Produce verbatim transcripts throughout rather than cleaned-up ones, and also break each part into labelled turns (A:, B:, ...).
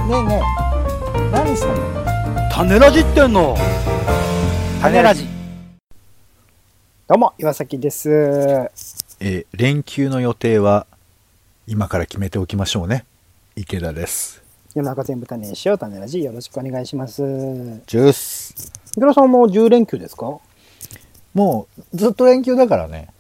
A: ねえねえ、何してんの？
B: 種ラジってんの。種ラジ。
C: どうも岩崎です。
A: えー、連休の予定は今から決めておきましょうね。池田です。
C: 世の中全部種にしよう。種ラジよろしくお願いします。
A: ジュース。
C: 池田さんもじゅう連休ですか？
A: もうずっと連休だからね。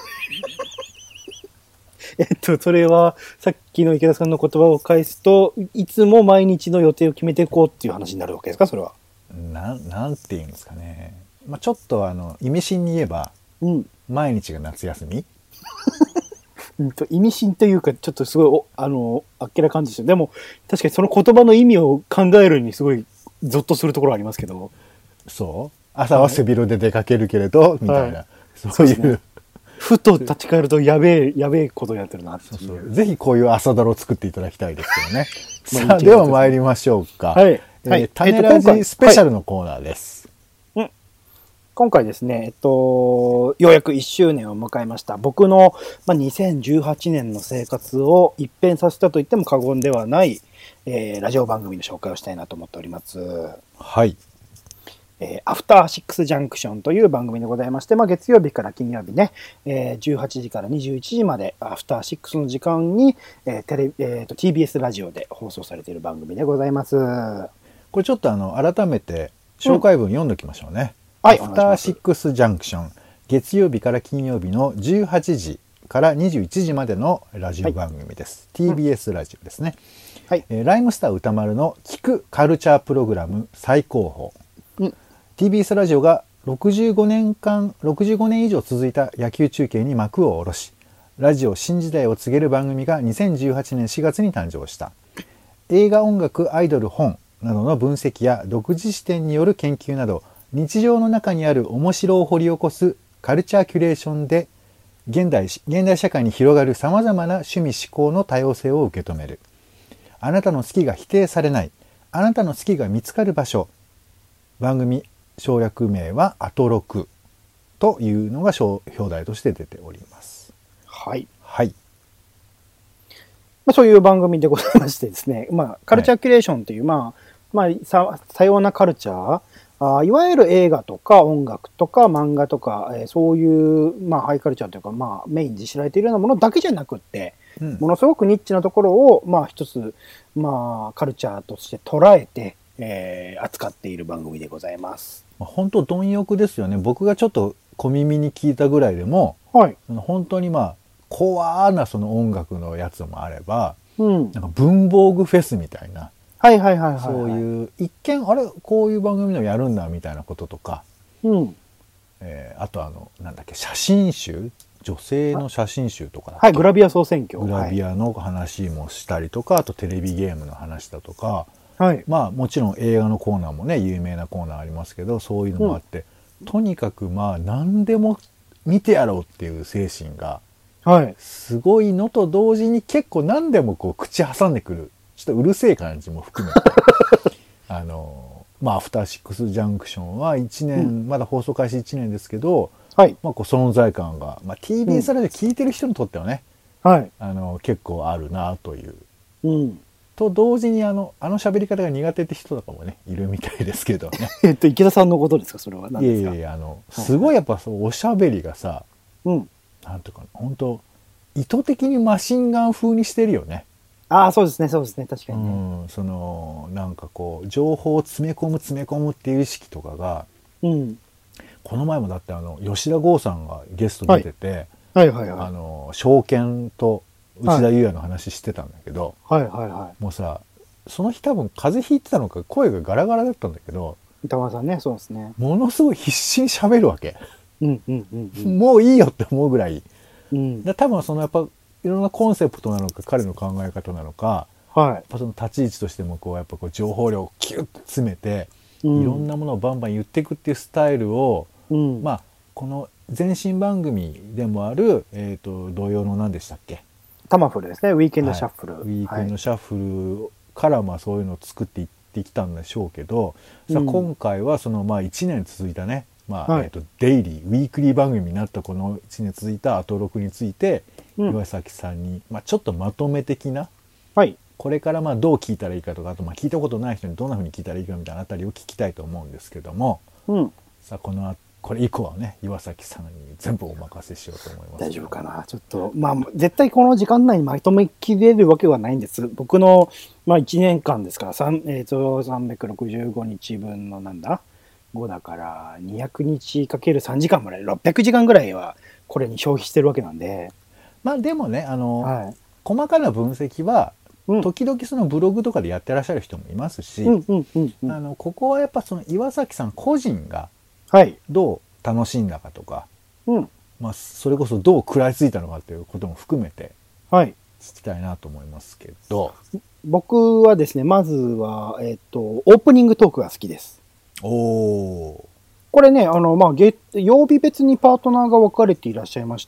C: えっとそれはさっきの池田さんの言葉を返すと、いつも毎日の予定を決めていこうっていう話になるわけですか？それは
A: な ん, なんていうんですかね、まあ、ちょっとあの意味深に言えば、
C: うん、
A: 毎日が夏休み
C: うんと意味深というか、ちょっとすごいおあのあっけらかんですよ。でも確かにその言葉の意味を考えるにすごいゾッとするところありますけど、
A: そう朝は背広で出かけるけれど、はい、みたいな、はい、そういう、ね、
C: ふと立ち返るとやべえやべえことになってるなっていう。
A: そうそう、ぜひこういう朝ドラを作っていただきたいですけどね。さあでは参りましょうか。はい、えーはい、種ラジスペシャルのコーナーです。
C: はい、うん、今回ですね、えっとようやくいっしゅうねんを迎えました。僕の、まあ、にせんじゅうはちねんの生活を一変させたと言っても過言ではない、えー、ラジオ番組の紹介をしたいなと思っております。
A: はい。
C: えー、アフターシックスジャンクションという番組でございまして、まあ、月曜日から金曜日ね、えー、じゅうはちじからにじゅういちじまでアフターシックスの時間に、えーテレえー、と ティービーエス ラジオで放送されている番組でございます。
A: これちょっとあの改めて紹介文読んでおきましょうね。
C: うん、はい、
A: アフターシックスジャンクション、月曜日から金曜日のじゅうはちじからにじゅういちじまでのラジオ番組です。はい、ティービーエス ラジオですね。はい、えー、ライムスター歌丸の聞くカルチャープログラム最高峰。うん、ティービーエス ラジオがろくじゅうごねんかん、ろくじゅうごねん以上続いた野球中継に幕を下ろし、ラジオ新時代を告げる番組がにせんじゅうはちねんしがつに誕生した。映画、音楽、アイドル、本などの分析や独自視点による研究など、日常の中にある面白を掘り起こすカルチャーキュレーションで、現代、現代社会に広がる様々な趣味思考の多様性を受け止める。あなたの好きが否定されない。あなたの好きが見つかる場所。番組省略名はアトロクというのが表題として出ております。
C: はい。
A: はい。
C: まあ、そういう番組でございましてですね、まあ、カルチャーキュレーションという、はい、まあ、まあ、さ多様なカルチャー、あいわゆる映画とか音楽とか漫画とか、えー、そういう、まあ、ハイカルチャーというか、まあ、メインで知られているようなものだけじゃなくって、うん、ものすごくニッチなところを、まあ、一つ、まあ、カルチャーとして捉えて、えー、扱っている番組でございます。
A: 本当貪欲ですよね。僕がちょっと小耳に聞いたぐらいでも、はい、本当にまあコアなその音楽のやつもあれば、うん、なんか文房具フェスみたいな、
C: はいはいはいはい、はい、
A: そういう一見あれこういう番組のやるんだみたいなこととか、うん、えー、あとあのなんだっけ写真集、女性の写真集とかだっけ、
C: はい、グラビア総選挙、
A: グラビアの話もしたりとか、あとテレビゲームの話だとか。
C: はい、
A: まあもちろん映画のコーナーもね有名なコーナーありますけど、そういうのもあって、うん、とにかくまあ何でも見てやろうっていう精神がすごいのと同時に、結構何でもこう口挟んでくるちょっとうるせえ感じも含めてあのまあアフターシックスジャンクションはいちねん、うん、まだ放送開始いちねんですけど、はい、まあこう存在感が、まあ、ティービーエス ラジオ聞いてる人にとってはね、はい、あの結構あるなという。うん、と同時にあのあの喋り方が苦手って人とかもねいるみたいですけどね。
C: えっと池田さんのことですか、それは？何ですか？
A: いやいやいや、あのすごいやっぱそうおしゃべりがさ、うん、なんていうかな、本当意図的にマシンガン風にしてるよね。
C: ああ、そうですねそうですね、確かにね。
A: うん、そのなんかこう情報を詰め込む詰め込むっていう意識とかが、うん、この前もだってあの吉田剛さんがゲスト出てて、はい、はいはいはい、あの証券と内田裕也の話してたんだけど、はいはいはい、もうさその日多分風邪ひいてたのか声がガラガラだったんだけど、
C: 板川さんね、そうですね、
A: ものすごい必死に喋るわけ、
C: うんうんうんうん、
A: もういいよって思うぐらい、うん、だ多分そのやっぱいろんなコンセプトなのか彼の考え方なのか、はい、やっぱその立ち位置としてもこうやっぱこう情報量をキュッと詰めて、うん、いろんなものをバンバン言っていくっていうスタイルを、うん、まあこの前身番組でもある、えーと、同様の何でしたっけ、
C: タマフルですね、ウィーケンドシャッフル、はい、
A: ウィークエンドシャッフルからまあそういうのを作っていってきたんでしょうけど、うん、さあ今回はそのまあいちねん続いたね、まあはい、えーとデイリーウィークリー番組になったこのいちねん続いたアトロクについて、うん、岩崎さんに、まあ、ちょっとまとめ的な、はい、 これからまあどう聞いたらいいかとか、あとまあ聞いたことない人にどんな風に聞いたらいいかみたいなあたりを聞きたいと思うんですけども、
C: うん、
A: さあこのこれ以降はね岩崎さんに全部お任せしようと思います。
C: 大丈夫かな。ちょっとまあ絶対この時間内にまとめきれるわけはないんです。僕のまあいちねんかんですから、えー、とさんびゃくろくじゅうごにちぶんのなんだごだからにひゃくにちかけるさんじかんまでろっぴゃくじかんぐらいはこれに消費してるわけなんで、
A: まあでもねあの、はい、細かな分析は、うん、時々そのブログとかでやってらっしゃる人もいますし、あのここはやっぱその岩崎さん個人がどう楽しんだかとか、はい、まあ、それこそどう食らいついたのかということも含めて聞きたいなと思いますけど、はい、
C: 僕はですねまずは、えーと、オープニングトークが好きです。
A: おー、
C: これねあの、まあ、月曜日別にパートナーが分かれていらっしゃいまして、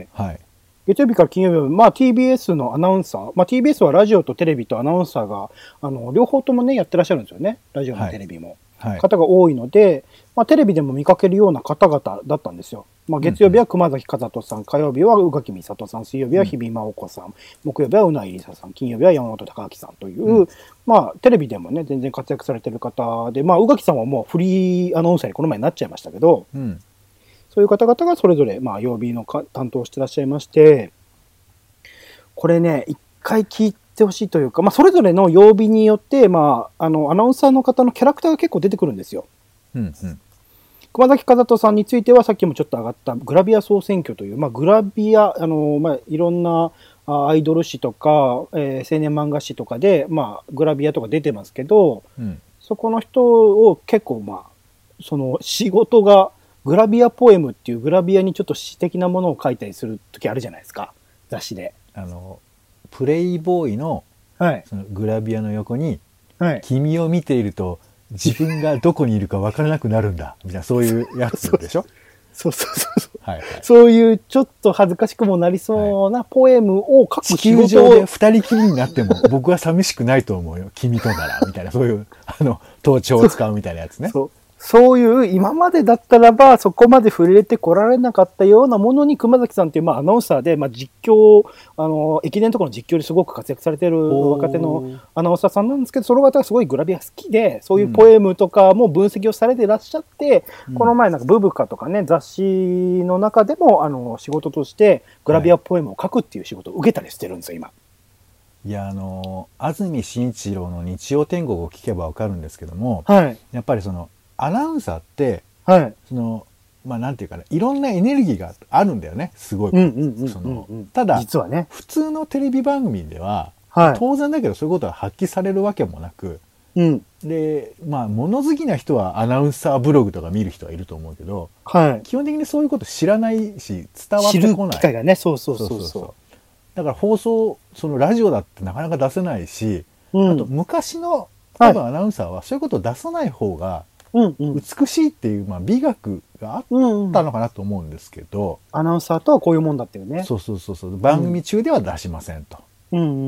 A: はい、
C: 月曜日から金曜日は、まあ、ティービーエス のアナウンサー、まあ、ティービーエス はラジオとテレビとアナウンサーがあの両方ともねやってらっしゃるんですよね、ラジオもテレビも。はいはい、方が多いので、まあ、テレビでも見かけるような方々だったんですよ。まあ、月曜日は熊崎和人さん、火曜日は宇垣美里さん、水曜日は日比真央子さん、木曜日はうないりささん、金曜日は山本隆明さんという、うん、まあテレビでもね全然活躍されてる方で、まあ宇垣さんはもうフリーアナウンサーにこの前になっちゃいましたけど、うん、そういう方々がそれぞれまあ曜日のか担当してらっしゃいまして、これね一回聞いてほしいというか、まあ、それぞれの曜日によって、まあ、あのアナウンサーの方のキャラクターが結構出てくるんですよ。うんうん、熊崎和人さんについてはさっきもちょっと上がったグラビア総選挙という、まあ、グラビアあの、まあ、いろんなアイドル誌とか、えー、青年漫画誌とかで、まあ、グラビアとか出てますけど、うん、そこの人を結構、まあ、その仕事がグラビアポエムっていうグラビアにちょっと詩的なものを書いたりする時あるじゃないですか、雑誌で。
A: あのプレイボーイ の, そのグラビアの横に、はい、君を見ていると自分がどこにいるか分からなくなるんだみたいなそういうやつでしょ。
C: そうそうそうそう、はいはい、そういうちょっと恥ずかしくもなりそうなポエムを書く仕事を、
A: 地球上で二人きりになっても僕は寂しくないと思うよ君とならみたいな、そういうあの盗聴を使うみたいなやつね。
C: そうそういう今までだったらばそこまで触れてこられなかったようなものに熊崎さんっていうまあアナウンサーで、まあ、実況あの駅伝とかの実況ですごく活躍されてる若手のアナウンサーさんなんですけど、その方がすごいグラビア好きでそういうポエムとかも分析をされていらっしゃって、うん、この前なんかブブカとかね雑誌の中でもあの仕事としてグラビアポエムを書くっていう仕事を受けたりしてるんですよ今。
A: いやあの安住紳一郎の日曜天国を聞けば分かるんですけども、
C: はい、
A: やっぱりそのアナウンサーって、はい、そのまあなんていうかないろんなエネルギーがあるんだよねすごい。ただ
C: 実はね
A: 普通のテレビ番組では、はい、当然だけどそういうことが発揮されるわけもなく、うん、でまあ物好きな人はアナウンサーブログとか見る人はいると思うけど、はい、基本的にそういうこと知らないし伝わってこない。知る機
C: 会がね、そうそうそうそう。そうそうそう
A: だから放送そのラジオだってなかなか出せないし、うん、あと昔の多分アナウンサーはそういうことを出さない方が、うんうん、美しいっていう、まあ、美学があったのかなと思うんですけど、うんうん、
C: アナウンサーとはこういうもんだっていうね。
A: そうそうそうそう、番組中では出しませんと、
C: うんうんうん、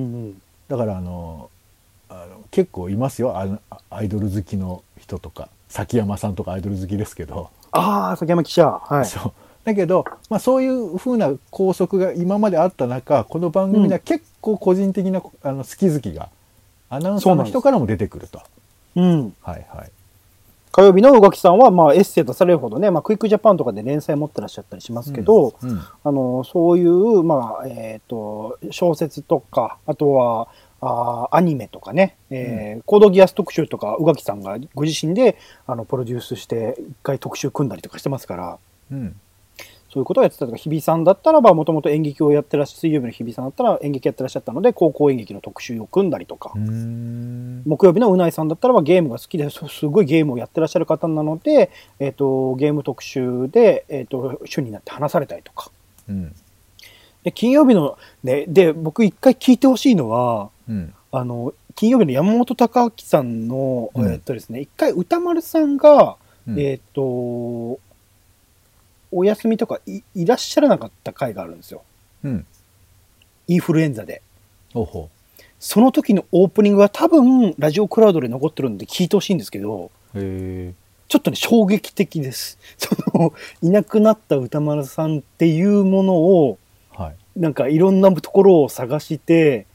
A: だからあのあの結構いますよ、あのアイドル好きの人とか、崎山さんとかアイドル好きですけど、
C: ああ崎山記者、はい、
A: そうだけど、まあ、そういう風な校則が今まであった中、この番組では結構個人的な、うん、あの好き好きがアナウンサーの人からも出てくると。
C: うん、
A: はいはい。
C: 火曜日の宇垣さんは、まあ、エッセイ出されるほどね、まあ、クイックジャパンとかで連載持ってらっしゃったりしますけど、うんうん、あのそういう、まあえー、と小説とか、あとはあアニメとかね、えーうん、コードギアス特集とか宇垣さんがご自身であのプロデュースして一回特集組んだりとかしてますから、うん、そういうことをやってたとか、日比さんだったらばもともと演劇をやってらっしゃ水曜日の日比さんだったら演劇やってらっしゃったので高校演劇の特集を組んだりとか、うーん木曜日のうないさんだったらばゲームが好きですごいゲームをやってらっしゃる方なので、えー、とゲーム特集で、えー、と主になって話されたりとか、うん、で金曜日の、ね、で僕一回聞いてほしいのは、うん、あの金曜日の山本隆明さんの、うん、えーとですね、一回歌丸さんが、うん、えっ、ー、とお休みとか い, いらっしゃらなかった回があるんですよ、うん、インフルエンザで。
A: おほ
C: その時のオープニングは多分ラジオクラウドで残ってるんで聞いてほしいんですけど、
A: へ
C: ちょっとね衝撃的です。そのいなくなった歌丸さんっていうものを、はい、なんかいろんなところを探して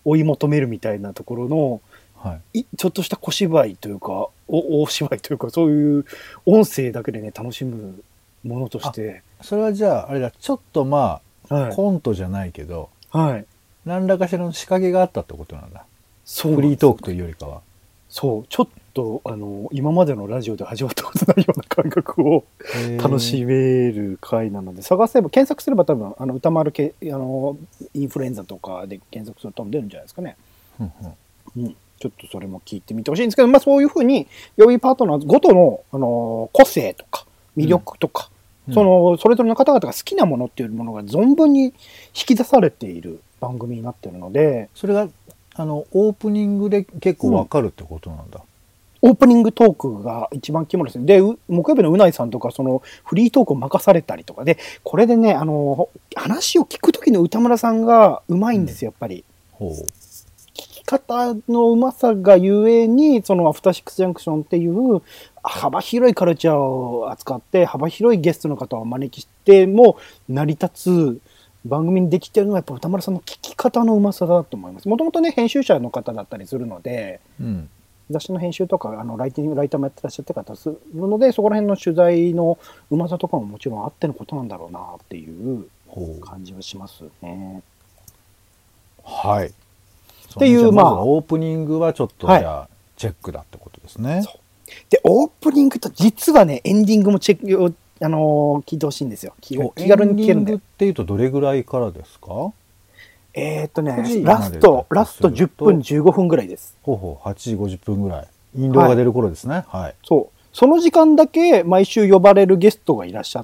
C: 追い求めるみたいなところの、
A: はい。
C: いちょっとした小芝居というか、お大芝居というか、そういう音声だけでね、楽しむものとして。
A: それはじゃあ、あれだ、ちょっとまあ、
C: はい。
A: コントじゃないけど、
C: はい。
A: 何らかしらの仕掛けがあったってことなんだ。
C: そう。
A: フリートークというよりかは。
C: そう。ちょっと、あの、今までのラジオで味わったことないような感覚を楽しめる回なので、探せば、検索すれば多分、あの、歌丸け、あの、インフルエンザとかで検索すると出るんじゃないですかね。
A: うんうん
C: うん。ちょっとそれも聞いてみてほしいんですけど、まあそういうふうに、予備パートナーごとの、あの、個性とか、魅力とか、うん、その、それぞれの方々が好きなものっていうものが存分に引き出されている番組になっているので、
A: それが、あの、オープニングで結構わかるってことなんだ。
C: うん、オープニングトークが一番肝ですね。で、木曜日のうないさんとか、その、フリートークを任されたりとかで、これでね、あの、話を聞くときの歌村さんがうまいんですよ、やっぱり。
A: うん、ほう。
C: 方のうまさがゆえに、そのアフターシックスジャンクションっていう幅広いカルチャーを扱って幅広いゲストの方をお招きしても成り立つ番組にできてるのはやっぱ歌丸さんの聞き方のうまさだと思います。もともとね編集者の方だったりするので、うん、雑誌の編集とかあのライティングライターもやってらっしゃって方するので、そこら辺の取材のうまさとかももちろんあってのことなんだろうなっていう感じはしますね。
A: はい。
C: っていう、まあ、
A: オープニングはちょっとじゃあ、チェックだってことですね。
C: で、オープニングと実はね、エンディングもチェックを、あのー、聞いてほしいんですよ。気軽に聞けるんで。
A: エンディングっていうとどれぐらいからですか？
C: えー、っとね、ラスト、ラストじゅっぷんじゅうごふんぐらいです。
A: ほうほう、はちじごじゅっぷんぐらい。引導が出る頃ですね。はい。はい、
C: そう。その時間だけ毎週呼ばれるゲストがいらっしゃって。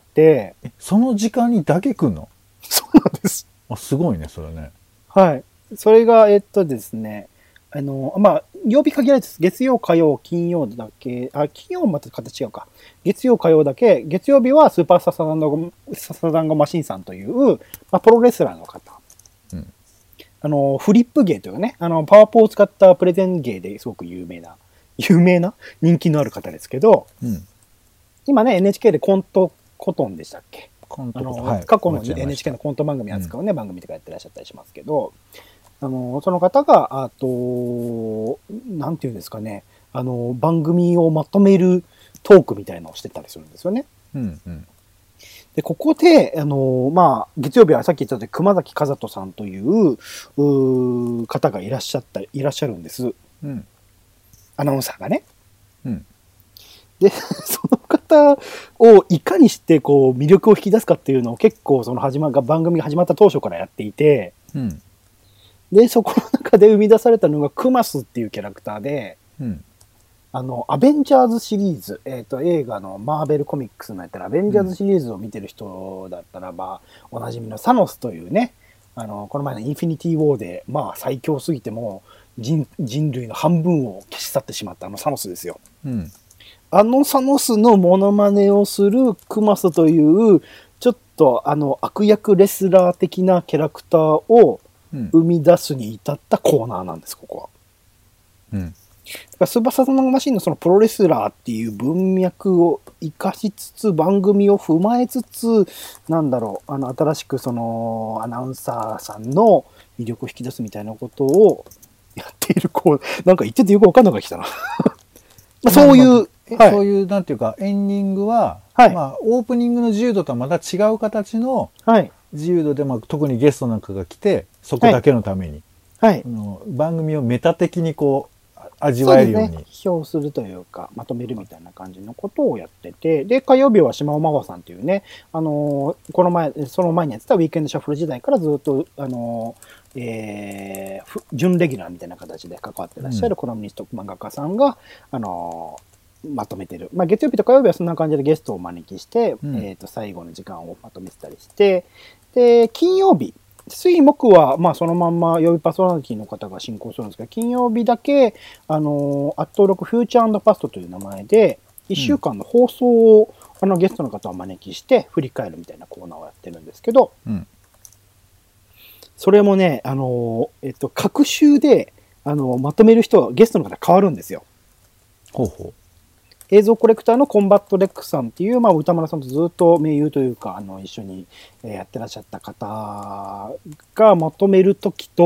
A: え、その時間にだけ来んの？
C: そうなんです。
A: あ、すごいね、それね。
C: はい。それが、えっとですね、あの、まあ、曜日限られです。月曜、火曜、金曜だけ、あ、金曜もまた形違うか。月曜、火曜だけ、月曜日はスーパーササダンゴ、ササダンゴマシンさんという、まあ、プロレスラーの方。うん、あの、フリップ芸というかね、あの、パワポを使ったプレゼン芸ですごく有名な、有名な人気のある方ですけど、うん、今ね、エヌエイチケー でコントコトンでしたっけ？コントあの、はい、過去の エヌエイチケー のコント番組扱うね、うん、番組とかやってらっしゃったりしますけど、あの、その方が、あと、なんていうんですかね、あの、番組をまとめるトークみたいなのをしてたりするんですよね。うんうん、で、ここで、あの、まあ、月曜日はさっき言ったように熊崎和人さんという、う方がいらっしゃった、いらっしゃるんです。うん、アナウンサーがね。うん、で、その方をいかにしてこう魅力を引き出すかっていうのを結構その始まが番組が始まった当初からやっていて、うん、で、そこの中で生み出されたのがクマスっていうキャラクターで、うん、あの、アベンジャーズシリーズ、えっと、映画のマーベルコミックスのやったら、アベンジャーズシリーズを見てる人だったら、まあ、おなじみのサノスというね、あの、この前のインフィニティ・ウォーで、まあ、最強すぎても人、人類の半分を消し去ってしまったあのサノスですよ。うん、あのサノスのモノマネをするクマスという、ちょっとあの、悪役レスラー的なキャラクターを、生み出すに至ったコーナーなんです、ここは。うん。だからスーパーサザンマシンのそのプロレスラーっていう文脈を生かしつつ、番組を踏まえつつ、なんだろう、あの、新しくその、アナウンサーさんの魅力を引き出すみたいなことをやっている、こう、なんか言っててよくわかんなくなってきたな。まあそういう、
A: はい、そういう、なんていうか、エンディングは、はい、まあ、オープニングの自由度とはまた違う形の、はい。自由度で、まあ、特にゲストなんかが来て、そこだけのために、はい、の番組をメタ的にこう、味わえるように。そうですね。表するというか、まとめるみたいな感じのことをやってて、で、火曜日は島尾真帆さんっていうね、あのー、この前、その前にやってたウィークエンドシャッフル時代からずっと、あのー、えー、準レギュラーみたいな形で関わってらっしゃるコラムニスト漫画家さんが、あのー、まとめてる。まあ、月曜日と火曜日はそんな感じでゲストをお招きして、うん、えっと、最後の時間をまとめてたりして、で、金曜日、水木は、まあ、そのまんま曜日パーソナリティの方が進行するんですけど、金曜日だけ、あの、アットロックフューチャーパストという名前で、いっしゅうかんの放送を、うん、あの、ゲストの方をお招きして、振り返るみたいなコーナーをやってるんですけど、うん、それもね、あの、えっと、各週で、あの、まとめる人、ゲストの方変わるんですよ。ほうほう。映像コレクターのコンバットレックさんっていう、まあ、歌丸さんとずっと盟友というか、あの、一緒にやってらっしゃった方がまとめるときと、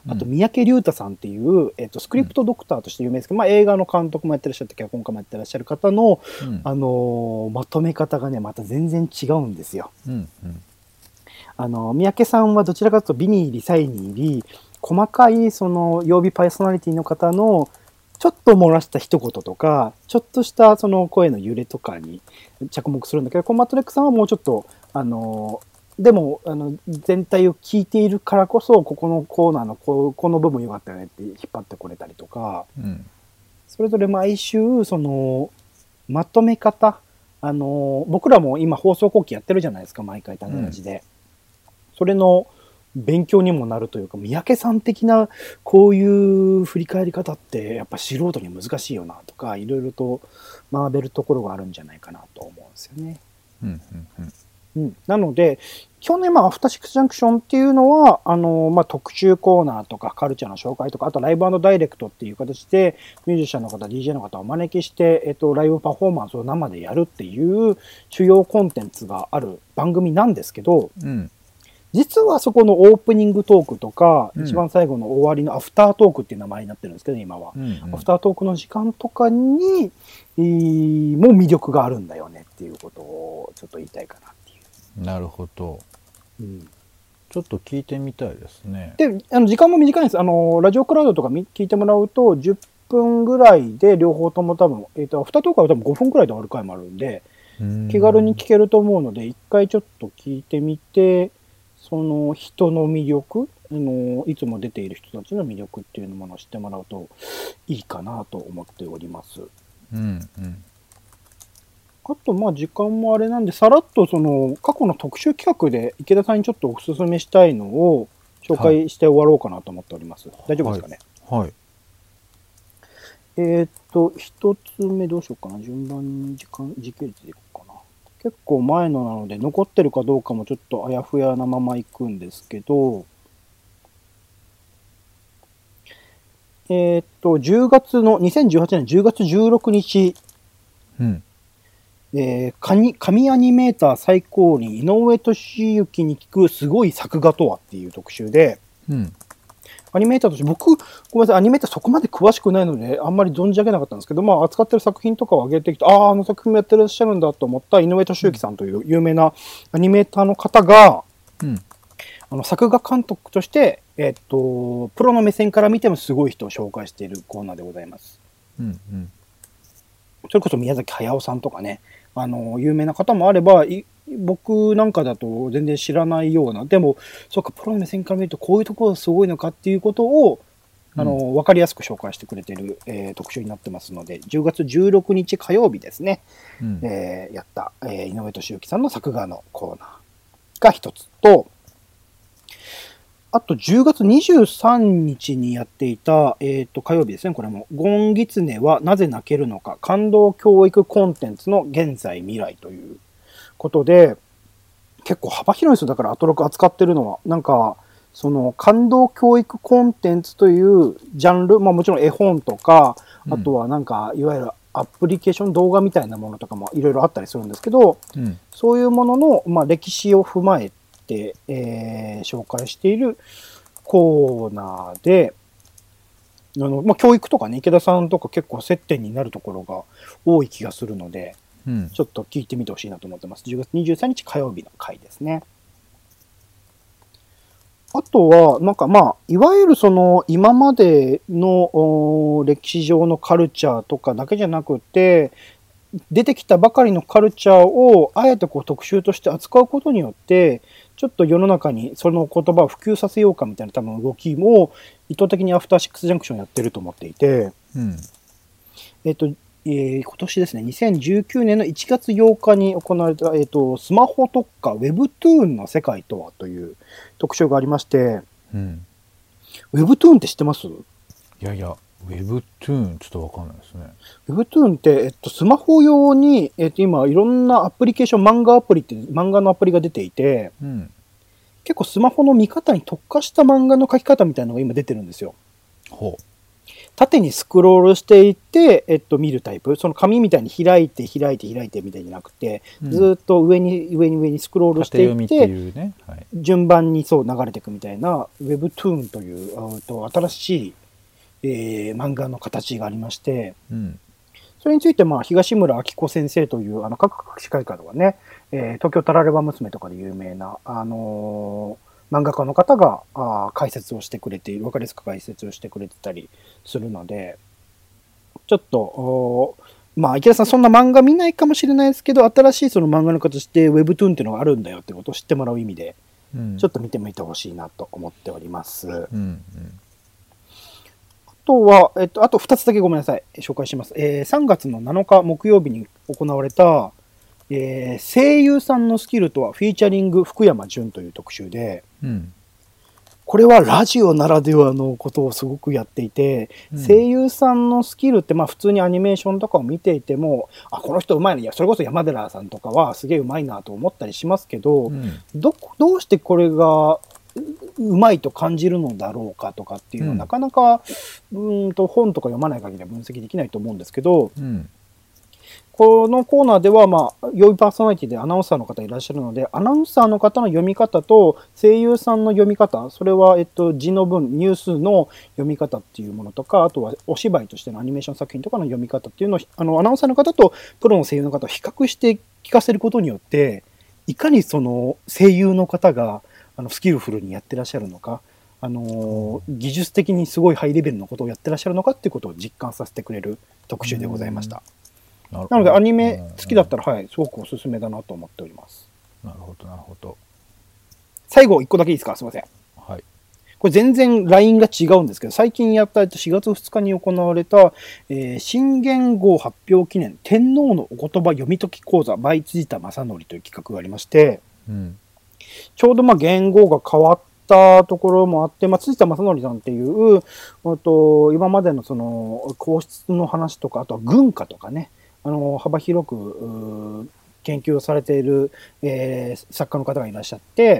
C: あと三宅龍太さんっていう、えっと、スクリプトドクターとして有名ですけど、うん、まあ、映画の監督もやってらっしゃって脚本家もやってらっしゃる方の、うん、あのー、まとめ方がねまた全然違うんですよ。うんうん、あの三宅さんはどちらかというと美に入り細に入り細かいその曜日パーソナリティの方のちょっと漏らした一言とかちょっとしたその声の揺れとかに着目するんだけど、コンバットレックさんはもうちょっとあのでもあの全体を聞いているからこそここのコーナーのここの部分良かったよねって引っ張ってこれたりとか、うん、それぞれ毎週そのまとめ方、あの僕らも今放送後期やってるじゃないですか、毎回種ラジで、うん、それの勉強にもなるというか、三宅さん的なこういう振り返り方ってやっぱ素人に難しいよなとか、いろいろと学べるところがあるんじゃないかなと思うんですよね。うんうんうんうん、なので去年、まあ、アフターシックスジャンクションっていうのはあの、まあ、特集コーナーとかカルチャーの紹介とか、あとライブ&ダイレクトっていう形でミュージシャンの方 ディージェー の方をお招きして、えっと、ライブパフォーマンスを生でやるっていう主要コンテンツがある番組なんですけど、うん、実はそこのオープニングトークとか、うん、一番最後の終わりのアフタートークっていう名前になってるんですけど今は、うんうん、アフタートークの時間とかに、えー、も魅力があるんだよねっていうことをちょっと言いたいかな。
A: なるほど、うん、ちょっと聞いてみたいですね。
C: で、あの時間も短いんです。あのラジオクラウドとか聞いてもらうとじゅっぷんぐらいで両方とも多分、えーと、アフタートークは多分ごふんぐらいで終わる回もあるんで、ん気軽に聞けると思うので一回ちょっと聞いてみて、その人の魅力、あのいつも出ている人たちの魅力っていうものを知ってもらうといいかなと思っております。うんうんあと、まあ、時間もあれなんで、さらっとその、過去の特集企画で池田さんにちょっとお勧めしたいのを紹介して終わろうかなと思っております。はい、大丈夫ですかね。はい。はい、えー、っと、一つ目どうしようかな。順番に時間、時系列でいこうかな。結構前のなので、残ってるかどうかもちょっとあやふやなままいくんですけど、えー、っと、じゅうがつの、にせんじゅうはちねんじゅうがつじゅうろくにち、うん。えー、神, 神アニメーター最高に井上俊之に聞くすごい作画とはっていう特集で、うん、アニメーターとして僕ごめんなさいアニメーターそこまで詳しくないのであんまり存じ上げなかったんですけど、まあ、扱ってる作品とかを上げてきて、あああの作品もやってらっしゃるんだと思った井上俊之さんという有名なアニメーターの方が、うん、あの作画監督として、えー、っとプロの目線から見てもすごい人を紹介しているコーナーでございます。うんうん、それこそ宮崎駿さんとかね、あの有名な方もあれば、僕なんかだと全然知らないような、でもそうかプロの目線から見るとこういうところがすごいのかっていうことを、うん、あの分かりやすく紹介してくれている、えー、特集になってますので、じゅうがつじゅうろくにち火曜日ですね、うんえー、やった、えー、井上俊之さんの作画のコーナーが一つと、あとじゅうがつにじゅうさんにちにやっていた、えっと、火曜日ですね、これも。ゴンギツネはなぜ泣けるのか、感動教育コンテンツの現在未来ということで、結構幅広いですよ。だからアトロク扱ってるのは。なんか、その感動教育コンテンツというジャンル、まあもちろん絵本とか、あとはなんか、いわゆるアプリケーション動画みたいなものとかもいろいろあったりするんですけど、うん、そういうものの、まあ、歴史を踏まえて、えー、紹介しているコーナーで、あのまあ、教育とかね、池田さんとか結構接点になるところが多い気がするので、うん、ちょっと聞いてみてほしいなと思ってます。じゅうがつにじゅうさんにち火曜日の回ですね。あとは、なんかまあ、いわゆるその今までの歴史上のカルチャーとかだけじゃなくて、出てきたばかりのカルチャーをあえてこう特集として扱うことによって、ちょっと世の中にその言葉を普及させようかみたいな多分動きも意図的にアフターシックスジャンクションやってると思っていて、うん、えっと、えー、今年ですね、にせんじゅうきゅうねんのいちがつようかに行われた、えっと、スマホ特化 Webtoon の世界とはという特集がありまして、うん、Webtoon って知ってます？
A: いやいや、Webtoon ちょっとわかんないですね。
C: Webtoon って、えっと、スマホ用に、えっと、今いろんなアプリケーション、漫画アプリって漫画のアプリが出ていて、うん、結構スマホの見方に特化した漫画の描き方みたいなのが今出てるんですよ。ほう。 縦にスクロールしていって、えっと、見るタイプ。その紙みたいに開いて開いて開いてみたいじゃなくて、うん、ずっと上に上に上にスクロールしていって、
A: ってねはい、
C: 順番にそう流れていくみたいな Webtoon というと新しい、えー、漫画の形がありまして、うん、それについて、まあ、東村明子先生という、あの、各国司会からはね、えー、東京タラレバ娘とかで有名な、あのー漫画家の方があ解説をしてくれている、わかりやすく解説をしてくれてたりするので、ちょっと、まあ、池田さんそんな漫画見ないかもしれないですけど、新しいその漫画の形で Webtoon っていうのがあるんだよってことを知ってもらう意味で、うん、ちょっと見てみてほしいなと思っております。うんうん、あとは、えっと、あとふたつだけごめんなさい。紹介します。えー、さんがつのなのか木曜日に行われた、えー、声優さんのスキルとはフィーチャリング福山潤という特集で、うん、これはラジオならではのことをすごくやっていて、うん、声優さんのスキルってまあ普通にアニメーションとかを見ていても、あ、この人うまいね。いや、それこそ山寺さんとかはすげえうまいなと思ったりしますけど、うん、ど、どうしてこれがうまいと感じるのだろうかとかっていうのは、うん、なかなかうんと本とか読まない限りは分析できないと思うんですけど、うんこのコーナーでは、まあ、良いパーソナリティでアナウンサーの方いらっしゃるので、アナウンサーの方の読み方と声優さんの読み方、それは、えっと、字の文、ニュースの読み方っていうものとか、あとはお芝居としてのアニメーション作品とかの読み方っていうのを、あの、アナウンサーの方とプロの声優の方を比較して聞かせることによって、いかにその声優の方が、あの、スキルフルにやってらっしゃるのか、あの、技術的にすごいハイレベルのことをやってらっしゃるのかっていうことを実感させてくれる特集でございました。なのでアニメ好きだったら、はい、すごくおすすめだなと思っております。
A: なるほど、なるほど。
C: 最後いっこだけいいですか？すいません。
A: はい。
C: これ全然ラインが違うんですけど、最近やったしがつふつかに行われた、えー、新元号発表記念天皇のお言葉読み解き講座 by 辻田正則という企画がありまして、うん、ちょうどまあ元号が変わったところもあって、まあ、辻田正則さんっていう、あと今までのその皇室の話とか、あとは軍歌とかね、あの幅広く研究をされている、えー、作家の方がいらっしゃって、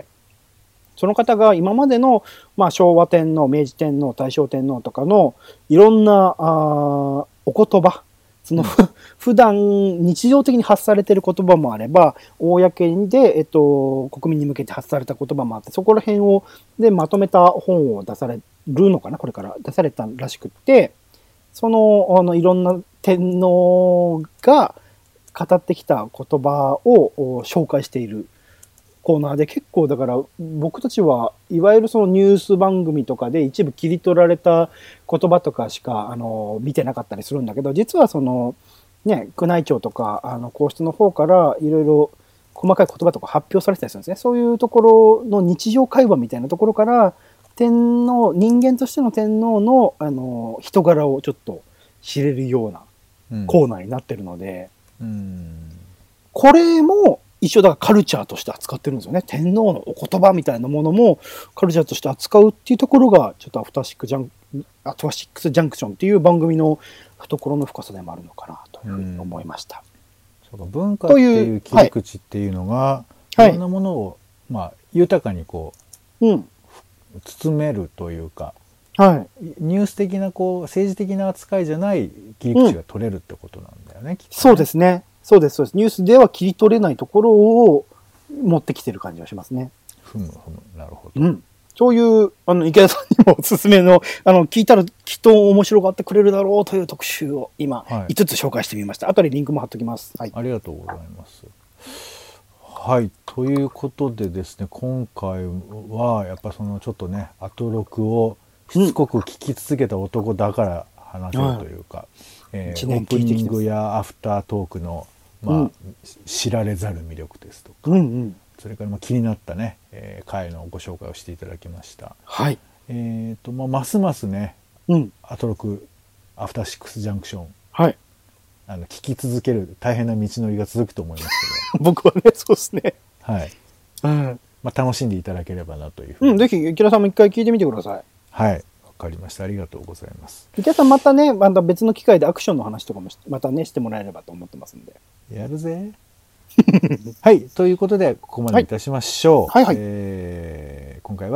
C: その方が今までの、まあ、昭和天皇、明治天皇、大正天皇とかのいろんなあお言葉、その、うん、普段日常的に発されている言葉もあれば、公で、えっと、国民に向けて発された言葉もあって、そこら辺をでまとめた本を出されるのかな、これから出されたらしくって、その、あのいろんな天皇が語ってきた言葉を紹介しているコーナーで、結構だから僕たちはいわゆるそのニュース番組とかで一部切り取られた言葉とかしかあの見てなかったりするんだけど、実はそのね、宮内庁とかあの皇室の方からいろいろ細かい言葉とか発表されてたりするんですね。そういうところの日常会話みたいなところから天皇、人間としての天皇のあの人柄をちょっと知れるようなコーナーになってるので、うんうん、これも一緒だからカルチャーとして扱ってるんですよね。天皇のお言葉みたいなものもカルチャーとして扱うっていうところがちょっとアフターシックジャンアフターシックスジャンクションっていう番組の懐の深さでもあるのかなというふうに思いました。
A: うん、そうか、文化っていう切り口っていうのが、はい、いろんなものを、まあ、豊かにこう、うん、包めるというか、はい、ニュース的なこう政治的な扱いじゃない切り口が取れるってことなんだよね、うん、きっとね。
C: そうですね。そうです、そうです。ニュースでは切り取れないところを持ってきてる感じがしますね。
A: ふむふむ、なるほど。
C: うん。そういう、あの、池田さんにもおすすめの、あの、聞いたらきっと面白がってくれるだろうという特集を今、いつつ紹介してみました。後でリンクも貼っときます。
A: はい。ありがとうございます。はい。ということでですね、今回は、やっぱそのちょっとね、アトロクをしつこく聞き続けた男だから話せるというか、うん、えー、オープニングやアフタートークの、まあ、うん、知られざる魅力ですとか、うんうん、それからまあ気になったね、えー、回のご紹介をしていただきました。
C: はい。
A: えっと、まあ、ますますね、うん、アトロクアフターシックスジャンクション、
C: はい、
A: あの聞き続ける大変な道のりが続くと思いますけど
C: 僕はね、そうですね。
A: はい。うん。まあ、楽しんでいただければなというふ
C: うに。うん、ぜひ池田さんも一回聞いてみてください。
A: はい。わかりました。ありがとうございます。
C: 池田さんまたね、また別の機会でアクションの話とかもまたねしてもらえればと思ってますんで。
A: やるぜ。はい。ということで、ここまでいたしましょう。
C: はい、はいはい、
A: えー、今回はア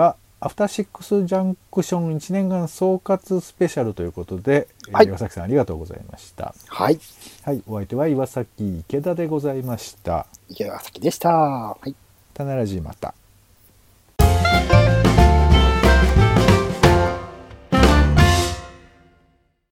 A: アフターシックスジャンクションいちねんかん総括スペシャルということで、
C: はい、
A: 岩崎さんありがとうございました。
C: はい。
A: はい、お相手は岩崎池田でございました。
C: 岩崎でした。はい。
A: 種ラジまた。